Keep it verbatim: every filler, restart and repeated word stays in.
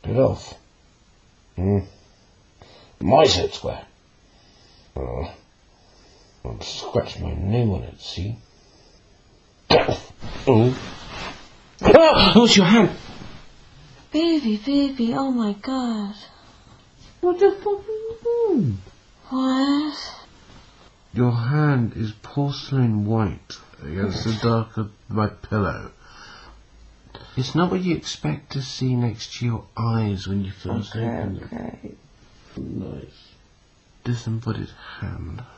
it off. Hmm. My head square. Oh. I'll scratch my name on it, see? Oh. Ah! What's your hand? Baby, baby, oh my god. What the fuck are you doing? What? Your hand is porcelain white against the dark of my pillow. It's not what you expect to see next to your eyes when you first Okay, open them. okay. Nice. Disembodied hand.